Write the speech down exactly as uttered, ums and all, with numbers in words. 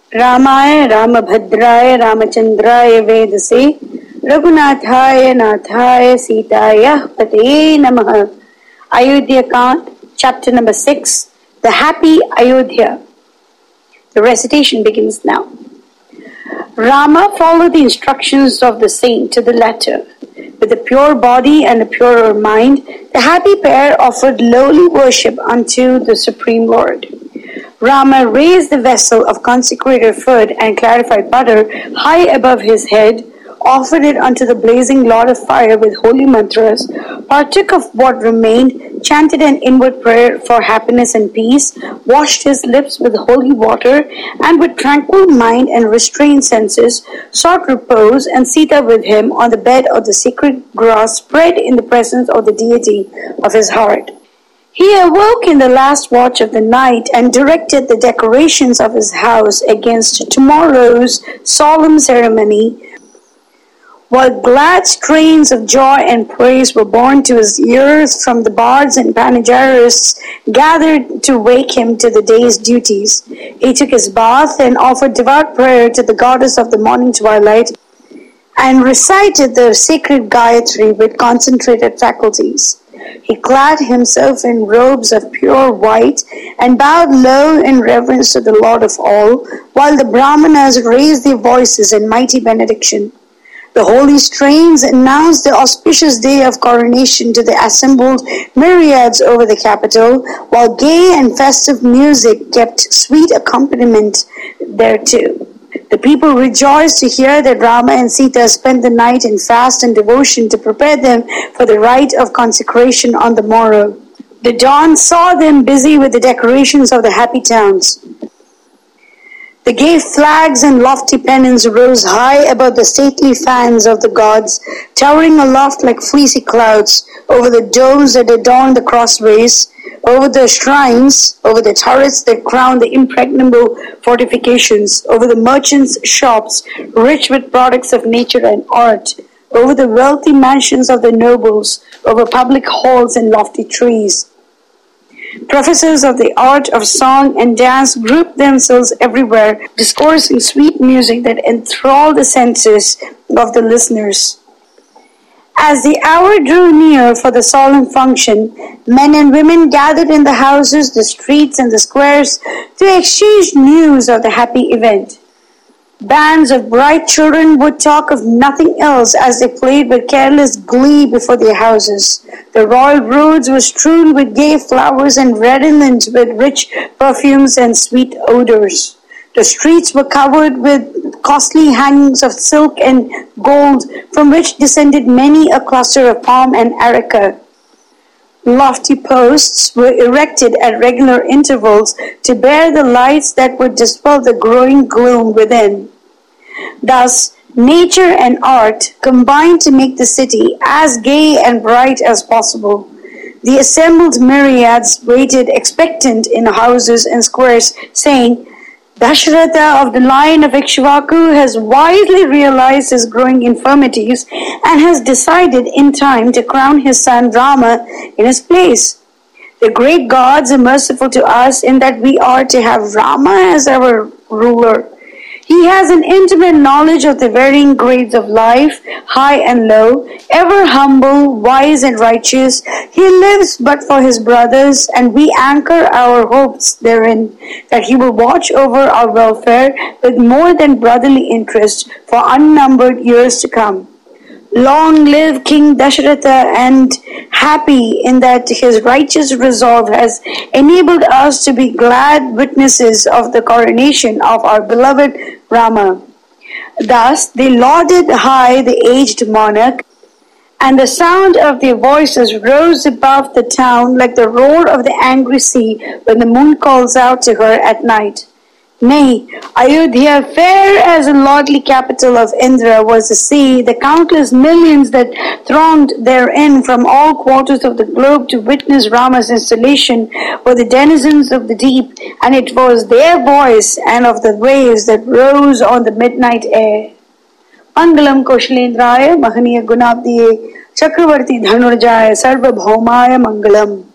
रामाय रामभद्राय रामचंद्राय वेदसे रघुनाथाय नाथाय सीतायाः पतये नमः. Ayodhya Kand, chapter number six, the happy Ayodhya. The recitation begins now. Rama followed the instructions of the saint to the letter. With a pure body and a purer mind, the happy pair offered lowly worship unto the Supreme Lord. Rama raised the vessel of consecrated food and clarified butter high above his head, offered it unto the blazing Lord of fire with holy mantras, partook of what remained, chanted an inward prayer for happiness and peace, washed his lips with holy water, and with tranquil mind and restrained senses, sought repose, and Sita with him on the bed of the sacred grass spread in the presence of the deity of his heart. He awoke in the last watch of the night and directed the decorations of his house against tomorrow's solemn ceremony, while glad strains of joy and praise were borne to his ears from the bards and panegyrists gathered to wake him to the day's duties. He took his bath and offered devout prayer to the goddess of the morning twilight and recited the sacred Gayatri with concentrated faculties. He clad himself in robes of pure white and bowed low in reverence to the Lord of all, while the Brahmanas raised their voices in mighty benediction. The holy strains announced the auspicious day of coronation to the assembled myriads over the capital, while gay and festive music kept sweet accompaniment thereto. The people rejoiced to hear that Rama and Sita spent the night in fast and devotion to prepare them for the rite of consecration on the morrow. The dawn saw them busy with the decorations of the happy towns. The gay flags and lofty pennons rose high above the stately fans of the gods, towering aloft like fleecy clouds over the domes that adorned the crossways, over the shrines, over the turrets that crowned the impregnable fortifications, over the merchants' shops rich with products of nature and art, over the wealthy mansions of the nobles, over public halls and lofty trees. Professors of the art of song and dance grouped themselves everywhere, discoursing sweet music that enthralled the senses of the listeners. As the hour drew near for the solemn function, men and women gathered in the houses, the streets, and the squares to exchange news of the happy event. Bands of bright children would talk of nothing else as they played with careless glee before their houses. The royal roads were strewn with gay flowers and redolent with rich perfumes and sweet odors. The streets were covered with costly hangings of silk and gold, from which descended many a cluster of palm and areca. Lofty posts were erected at regular intervals to bear the lights that would dispel the growing gloom within. Thus, nature and art combined to make the city as gay and bright as possible. The assembled myriads waited expectant in houses and squares, saying, Dasharatha of the line of Ikshvaku has wisely realized his growing infirmities and has decided in time to crown his son Rama in his place. The great gods are merciful to us in that we are to have Rama as our ruler. He has an intimate knowledge of the varying grades of life, high and low, ever humble, wise and righteous. He lives but for his brothers, and we anchor our hopes therein, that he will watch over our welfare with more than brotherly interest for unnumbered years to come. Long live King Dasharatha, and happy in that his righteous resolve has enabled us to be glad witnesses of the coronation of our beloved Rama. Thus they lauded high the aged monarch, and the sound of their voices rose above the town like the roar of the angry sea when the moon calls out to her at night. Nay, Ayodhya, fair as a lordly capital of Indra, was the sea. The countless millions that thronged therein from all quarters of the globe to witness Rama's installation were the denizens of the deep, and it was their voice and of the waves that rose on the midnight air. Mangalam Kaushalendraya Mahaniya Gunabdiye Chakravarti Dhanurjaya Sarvabhaumaya Mangalam.